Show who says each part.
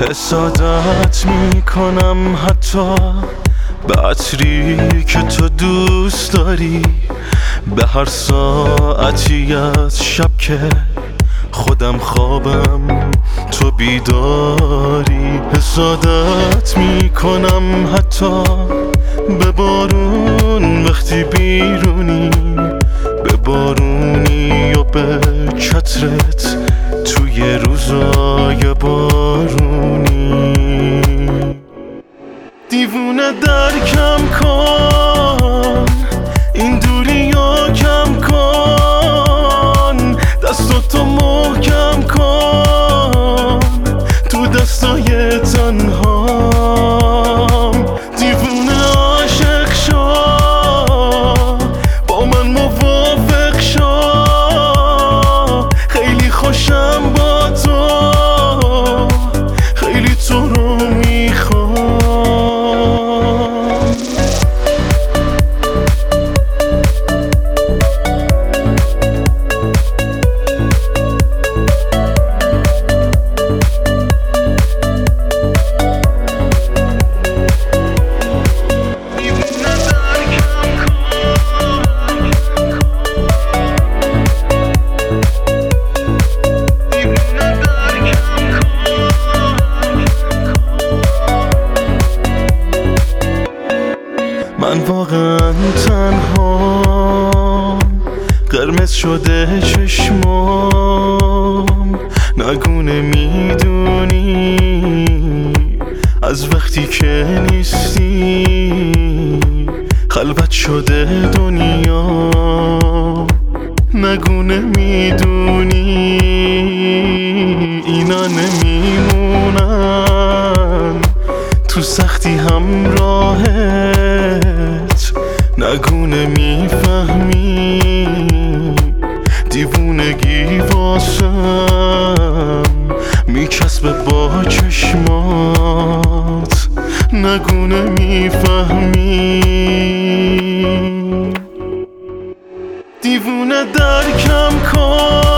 Speaker 1: حسادت میکنم حتی به عطری که تو دوست داری، به هر ساعتی از شب که خودم خوابم تو بیداری. حسادت میکنم حتی به بارون وقتی بیرونی، به بارونی و به چترت توی روزای بارونی. دیوونه درکم کن، این دوریو کم کن، دستاتو محکم کن تو دستای تنهام. دیوونه عاشق شو، با من موافق شو، خیلی خوشم با تو، خیلی تو رو میخوام. من واقعا تنهام، قرمز شده چشمام، نگونه میدونی از وقتی که نیستی خلوت شده دنیا. نگونه میدونی اینا نمیمونن تو سختی همراهت، نگونه میفهمی دیوونگی واسم میچسبه با چشمات، نگونه میفهمی. دیوونه درکم کن،